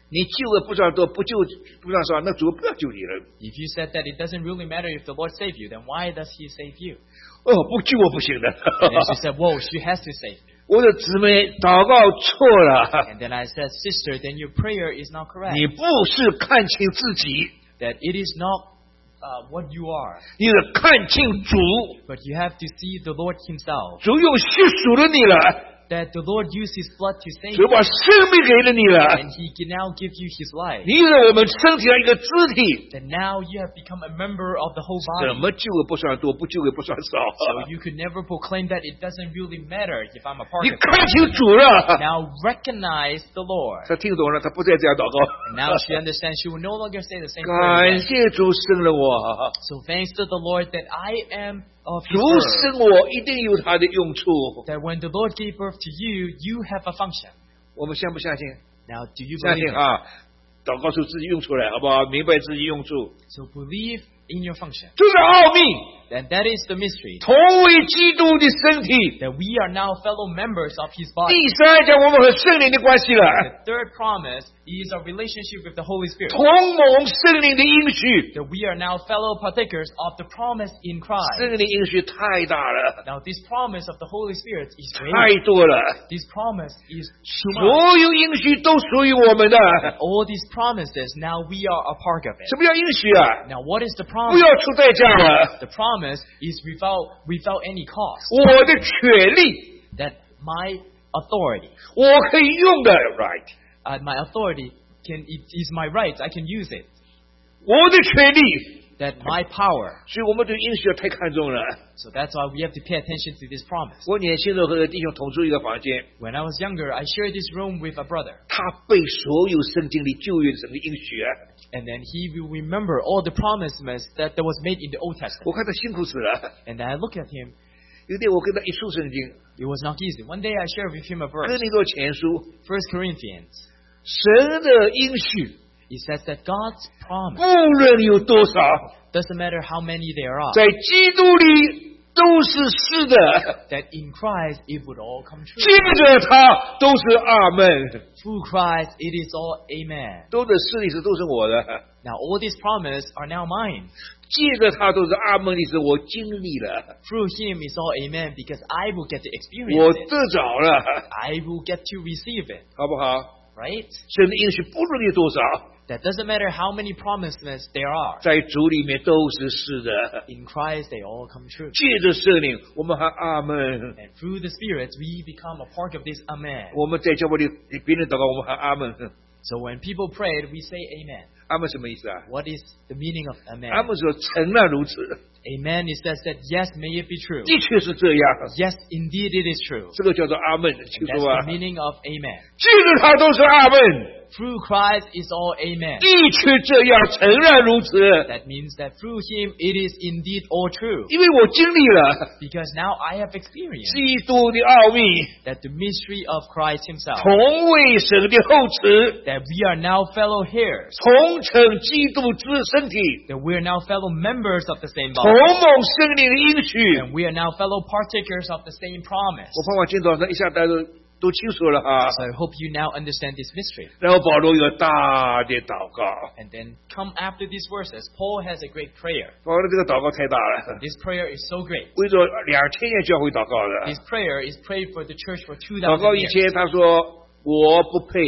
你救的不算多，不算少，那主不要救你了。 If you said that it doesn't really matter if the Lord saved you, then why does He save you? 哦，不救我不行的。 And then she said, whoa, she has to save me. 我的姊妹祷告错了， And then I said, sister, then your prayer is not correct. 你不是看清自己， That it is not what you are, 你得看清主， but you have to see the Lord Himself. 主用血赎了你了， That the Lord used His blood to save 主 you, 把生命给了你了， and He can now give you His life. 你是我们身体上一个肢体， Then now you have become a member of the whole 怎 body. 么救也不算多，不救也不算少。 So you could never proclaim that it doesn't really matter if I'm a part 你 of it. 看清主了， Now recognize the Lord. 他听懂了，他不再这样祷告。 And now she understands she will no longer say the same 感 prayer again. 谢主生了我， So thanks to the Lord that I am of 主 His word. 生我一定有他的用处。 That when the Lord gave birth to you, you have a function. 我们相不相信？ Now, do you 相 believe 信 it? 啊！祷告出自己用出来，好不好？明白自己用处， So believe in your function. 这是奥秘。 And that is the mystery. 同为基督的身体。 That we are now fellow members of His 第 body. 三讲我们和圣灵的关系了， The third promise is our relationship with the Holy Spirit. 同蒙圣灵的应许。 That we are now fellow partakers of the promise in Christ. 圣灵的应许太大了， Now this promise of the Holy Spirit is 太 great. 多了， This promise is too much. 所有应许都属于我们的。 All these promises, now we are a part of it. 什么叫应许啊？ Now what is the 不 promise? 要出代价了， The promise is without any cost. 我的权利， That my authority, 我可以用的，right？ my authority it is my right. I can use it. 我的权利， That my power. 所以我们对应许太看重了。 So that's why we have to pay attention to this promise. 我年轻的时候和弟兄同住一个房间， When I was younger, I shared this room with a brother. 他背所有圣经里旧约神的应许啊， And then he will remember all the promises that was made in the Old Testament. 我看他辛苦死了。 And then I look at him. 有一天我跟他一出圣经， It was not easy. One day I shared with him a 哥 verse. 林多前书， 1 Corinthians. 神的应许 It says that God's 不 promise, 论有多少， doesn't matter how many there are, 在基督里都是是的， that in Christ it would all come true. 借着他都是阿门， Through Christ it is all amen. 都的是的意思都是我的， Now all these promises are now mine. 借着他都是阿门的意思，我经历了， Through Him is all amen because I will get to 我 experience it. 得着了， I will get to receive it. 好不好？ Right? 神的应许不论有多少， That doesn't matter how many promises there are. 在主里面都是是的。 In Christ they all come true. 借着圣灵，我们喊阿门。 And through the Spirit we become a part of this amen. 我们在教会里别人祷告，我们喊阿门。 So when people prayed, we say amen. 阿门什么意思啊？ What is the meaning of 阿 amen? 门说诚然如此， Amen, it says that yes, may it be true. 的确是这样。 Yes, indeed it is true. 这个叫做阿门， And 清 that's 楚吧 the？meaning of amen. 借着他都是阿门， Through Christ is all amen. 的确这样，诚然如此。 That means that through Him it is indeed all true. 因为我经历了 Because now I have experienced 基督的奥秘， that the mystery of Christ Himself. 同为神的后嗣， That we are now fellow heirs. 同称基督之身体， That we are now fellow members of the same 同 body. 蒙圣灵的应许。 And we are now fellow partakers of the same promise. 我盼望今早上一下大家都清楚了啊。 So I hope you now understand this mystery. 然后保罗有大的祷告， And then come after these verses, Paul has a great prayer. 保罗这个祷告太大了， This prayer is so great. 为着2000年教会祷告的。 This prayer is prayed for the church for 祷 2,000 告以 years. 前他说我不配，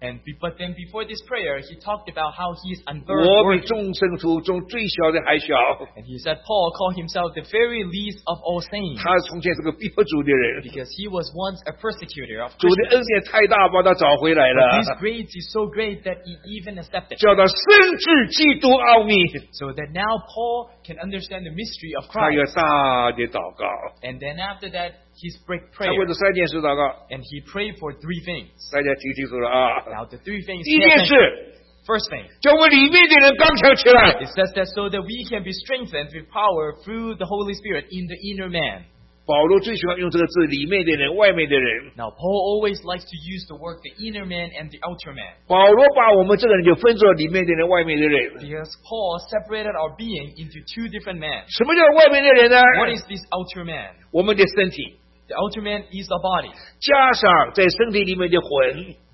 But then before this prayer, he talked about how he is 我比 unworthy. 众生徒中最小的还小。 And he said Paul called himself the very least of all saints 他从前是个逼迫主的人， because he was once a persecutor of 主的恩 Christians. 典太大，把他找回来 But his 了， grace is so great that he even accepted. 叫他深知基督奥秘。 So that now Paul can understand the mystery of 他有 Christ. 大的祷告， And then after that, he spread 他为 prayer. 这3件事祷告， And he prayed for 3 things. 大家听清楚了啊。 Now the 3 things. 第一 pay 件 attention. 事， First thing. 叫我们里面的人刚强起来。 It says that so that we can be strengthened with power through the Holy Spirit in the inner man. 保罗最喜欢用这个字，里面的人、外面的人。 Now Paul always likes to use the word the inner man and the outer man. 保罗把我们这个人就分作里面的人、外面的人。 Because Paul separated our being into 2 different men. 什么叫外面的人呢？ What is this outer man? 我们的身体， The outer man is the body. 加上在身体里面的魂，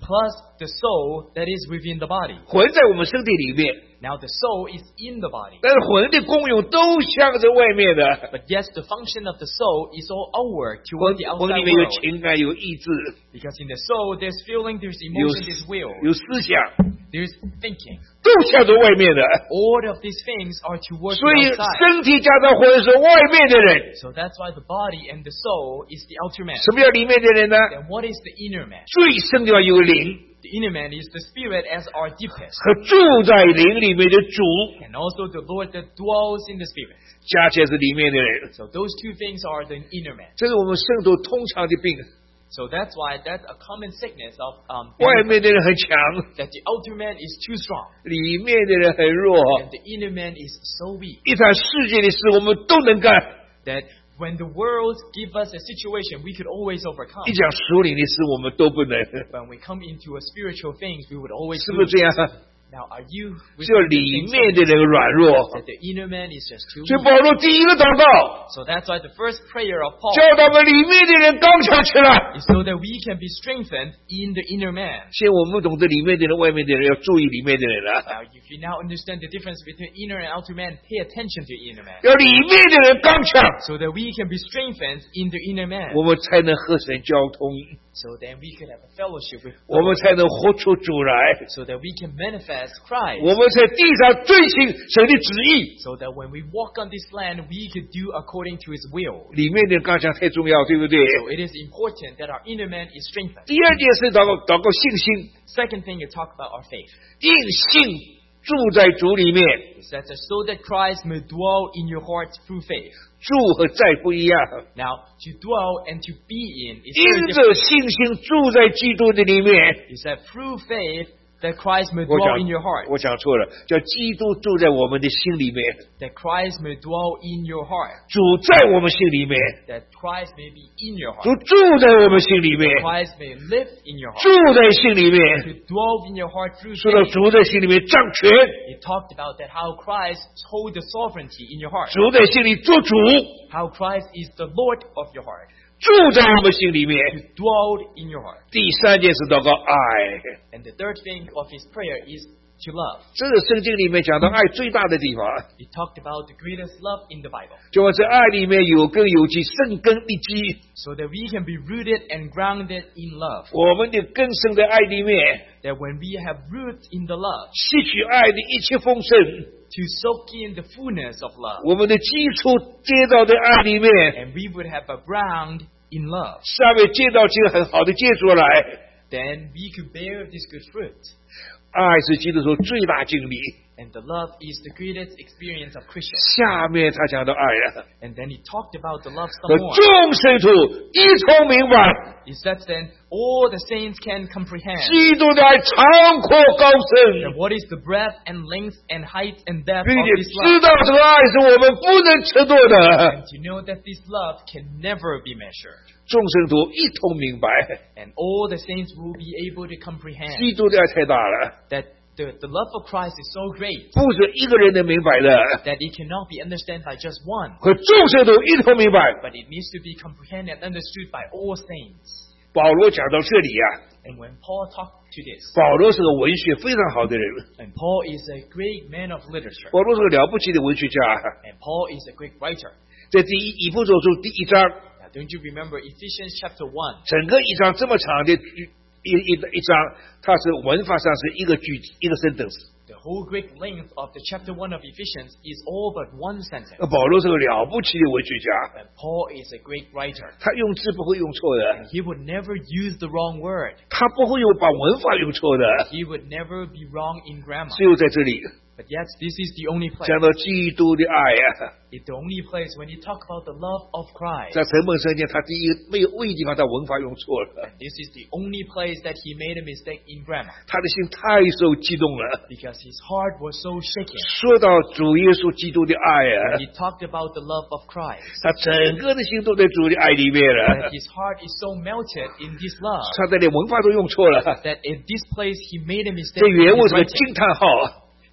plus the soul that is within the body. 魂在我们身体里面， Now the soul is in the body. 但是魂的功用都向着外面的。 But yes, the function of the soul is all outward toward the 魂 outside 里面有 world. 情感，有意志， Because in the soul, there's feeling, there's 有 emotion, there's will, 有思想， there's thinking. 都向着外面的。 All of these things are towards 所以 the outside. 身体加上魂是外面的人。 So that's why the body and the soul is the outer man. 什么叫里面的人呢？ Then what is the inner man? 最深的地方有灵， The inner man is the spirit as our deepest, 和住在灵里面的主， and also the Lord that dwells in the spirit. 加起来是里面的人。 So those two things are the inner man. 这是我们圣徒通常的病。 So that's why that's a common sickness of 外面的人很强， that the outer man is too strong 里面的人很弱。 and the inner man is so weak 一场世界的事我们都能干， that when the world give us a situation, we could always overcome. 一讲属灵的事我们都不能， When we come into a spiritual things, we would always 是不是 lose. 这样？ Now, are you 只有里面的人软弱， that the inner man is just too 所以 weak? 保罗第一个祷告， So that's why the first prayer of Paul 叫他们里面的人刚强起来。 is so that we can be strengthened in the inner man. 现在我们懂得里面的人、外面的人，要注意里面的人了。 Now, if you now understand the difference between inner and outer man, pay attention to the inner man, 要里面的人刚强， so that we can be strengthened in the inner man, 我们才能和神交通， so then we can have a fellowship with 我们才能活出主来， so that we can manifest Christ, 我们在地上遵行神的旨意。 so that when we walk on this land, we could do according to His will. 里面的人刚强太重要，对不对？ So it is important that our inner man is strengthened. 第二件事祷告信心， Second thing, you talk about our faith. 因信住在主里面， It says that so that Christ may dwell in your heart through faith. 住和在不一样。 Now, to dwell and to be in is 因 very 着 different. 信心住在基督的里面， It said through faith that Christ may 我 dwell 讲 in your heart. 我讲错了，叫基督住在我们的心里面， That Christ may dwell in your heart. 主在我们心里面， That Christ may be in your 主 heart. 住在我们心里面， Christ may live in your 住 heart. 在心里面。 To dwell in your heart through 说到 faith. 主在心里面掌权， It talked about that how Christ hold the sovereignty in your heart. 主在心里做主， How Christ is the Lord of your heart. 住在我们心里面。 To dwell in your heart. 第三件事祷告爱， And the third thing of his prayer is to love. 这是圣经里面讲到爱最大的地方， He talked about the greatest love in the Bible. 就说在爱里面有根有基，生根立基。 So that we can be rooted and grounded in love. 我们的根生在爱里面， That when we have roots in the love, 吸取爱的一切丰盛。 to soak in the fullness of love. 我们的基础接到在爱里面， And we would have a ground in love. 下面接到几个很好的结出来。 Then we could bear this good fruit. 爱是基督徒最大经历。 And the love is the greatest experience of Christians. 下面他讲到爱了， And then he talked about the love 和 some more. 众圣徒一同明白， He said then, all the saints can comprehend 基督的爱长阔高 that 深， what is the breadth and length and height and depth 并 of 且 this 知 love. 道这个爱是我们不能测度的。 And to know that this love can never be measured. 众圣徒一同明白， And all the saints will be able to comprehend 基督的爱太大了， that the love of Christ is so great 不是一个人能明白的， that it cannot be understood by just one, 和众圣徒一同明白。 but it needs to be comprehended and understood by all saints. 保罗讲到这里呀、 And when Paul talked to this, 保罗是个文学非常好的人， and Paul is a great man of literature, 保罗是个了不起的文学家。 and Paul is a great writer. 在以弗所书第1章， Now, don't you remember Ephesians chapter 1? 整个1章这么长的一章，它是文法上是一个句子一个 sentence。 The whole great length of the chapter 1 of Ephesians is all but one sentence. 保罗是个了不起的文学家， And Paul is a great writer. 他用字不会用错的， He would never use the wrong word. 他不会把文法用错的。 He would never be wrong in grammar. 只有在这里 But yet, this is the only place. 讲到基督的爱啊， It's the only place when you talk about the love of Christ. 在成本圣经，他第一个没有唯一地方他文法用错了， This is the only place that he made a mistake in grammar. 他的心太受激动了。 Because his heart was so shaken. 说到主耶稣基督的爱啊 When，he talked about the love of Christ. 他整个的心都在主的爱里面 That 了， his heart is so melted in this love. 他这里文法都用错了， That in this place he made a mistake. 这原 in 文 his 是个 writing. 惊叹号。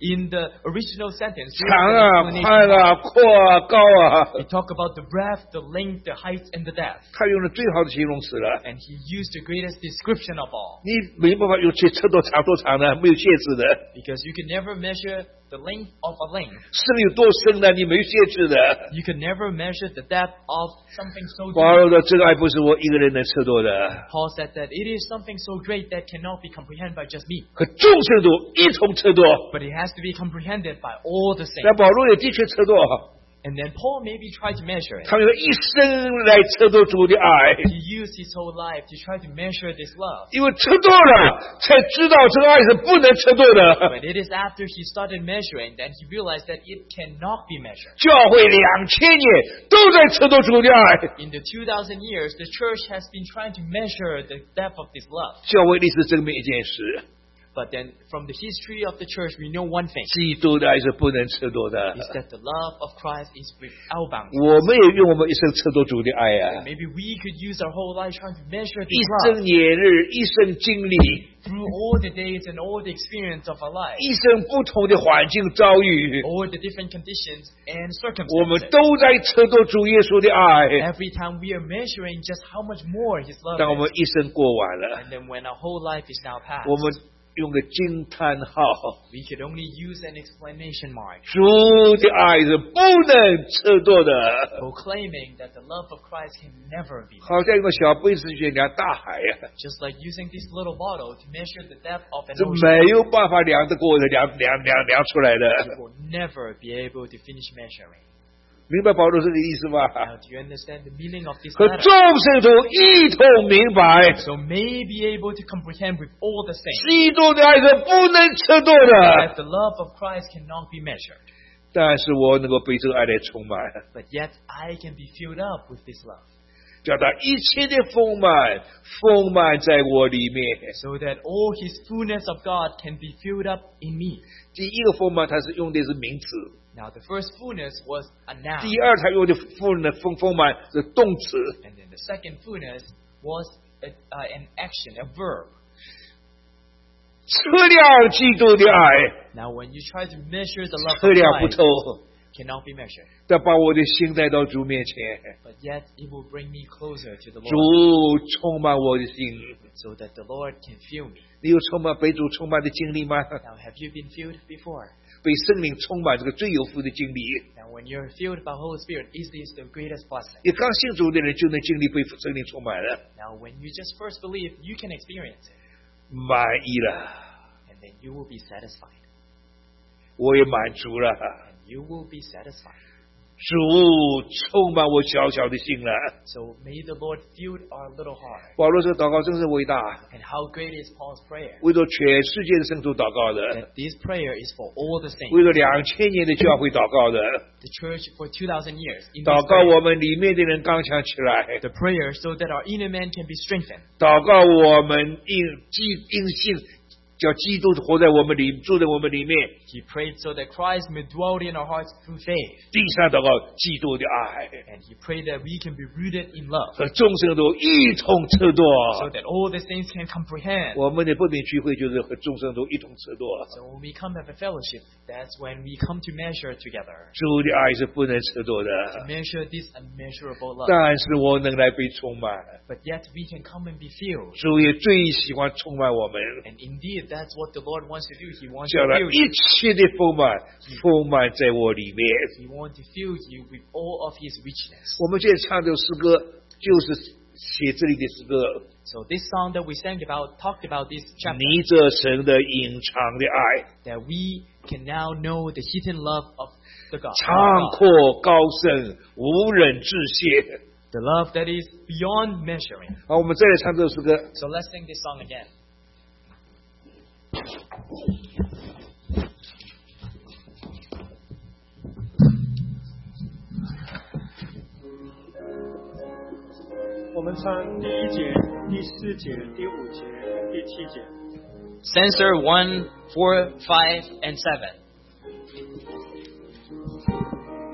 In the original sentence, 长啊、宽啊、阔啊、高啊， he talked about the breadth, the length, the height, and the depth. 他用了最好的形容词了。 And he used the greatest description of all. 你没办法用去测多长多长的，没有限制的。 Because you can never measure the length of a length. 深有多深的，你没有限制的。 You can never measure the depth of something so 保 deep. 罗的这个爱不是我一个人能测度的， Paul said that it is something so great that cannot be comprehended by just me. 和众圣徒一同测度。 But it has to be comprehended by all the 那 saints. 保罗也的确测度， And then Paul maybe tried to measure it. 他用一生来测度主的爱， He used his whole life to try to measure this love. 因为测度了，才知道这个爱是不能测度的。 But it is after he started measuring that he realized that it cannot be measured. 教会2000年都在测度主的爱， In the 2000 years, the church has been trying to measure the depth of this love. 教会历史证明一件事： But then from the history of the church, we know one thing. 基督的爱是不能测度的。 Is that the love of Christ is without bounds. 我们也用我们一生测度主的爱啊， Maybe we could use our whole life trying to measure 一 this love 生年日，一生经历， through all the days and all the experience of our life, 一生不同的环境遭遇， all the different conditions and 我们 circumstances. 都在测度主耶稣的爱。 Every time we are measuring just how much more His love 当我们 is. 一生过完了， And then when our whole life is now past, 我们用个惊叹号， we could only use an exclamation mark, 主的爱是不能测度的， proclaiming that the love of Christ can never be measured. 好像用个小杯子去量大海呀、 Just like using this little bottle to measure the depth of an 这 ocean. 没有办法量得过的，量出来的。 You will never be able to finish measuring. 明白保罗这个意思吗？ Now, do you understand the meaning of this 和 letter? 众圣徒一同明白， So may be able to comprehend with all the saints 基督的爱是不能测度的。 that the love of Christ cannot be measured. 但是我能够被这个爱来充满， But yet I can be filled up with this love, 叫他一切的丰满在我里面。 so that all His fullness of God can be filled up in me. 第一个丰满，它是用的是名词； Now the first fullness was a noun, 第二，它用的丰满是动词。 and then the second fullness was an action, a verb. 测量基督的爱， Now when you try to measure the love 测 of 量不 Christ, 透， cannot be measured. 但把我的心带到主面前， But yet it will bring me closer to the 主 Lord, 充满我的心。 so that the Lord can fill me. 你有被主充满的经历吗？ Now have you been filled before? 被圣灵充满这个最有福的经历。 Now when you're filled by Holy Spirit, is this the greatest blessing? 你刚信主的人就能经历被圣灵充满了， Now when you just first believe, you can experience it, 满意了， and then you will be satisfied. 我也满足了。 And you will be satisfied. 主充满我小小的心了。 So may the Lord fill our little heart. 保罗这个祷告真是伟大， And how great is Paul's prayer? 为着全世界的圣徒祷告的， That this prayer is for all the 为 saints, 着2000年的教会祷告的， the church for 2,000 years. In 祷 this 告 prayer, 我们里面的人刚强起来， the prayer so that our inner man can be strengthened. 祷告我们因信叫基督活在我们里，住在我们里面。 He prayed so that Christ may dwell in our hearts through faith. 第三祷告基督的爱 And he prayed that we can be rooted in love, 和众圣徒一同测度。 so that all the saints can comprehend. 我们的不明聚会就是和众圣徒一同测度。 So when we come have a fellowship, that's when we come to measure together. 主的爱是不能测度的， To measure this unmeasurable love. 但是我能来被充满。 But yet we can come and be filled. 主也最喜欢充满我们， And indeed, that's what the Lord wants to do. He wants 叫 to 他 fill 一 you. 切的丰满在我里面。 He wants to fill you with all of His richness. 我们现在唱这首诗歌，就是写这里的诗歌。 So this song that we sang about, talked about this chapter, 你这神的隐藏的爱， that we can now know the hidden love of the God. 长阔高深，无人置信。 The love that is beyond measuring. 好，我们再来唱这首诗歌。 So let's sing this song again. 我们唱第1节、第4节、第5节、第7节。 Censer 1, 4, 5, and 7.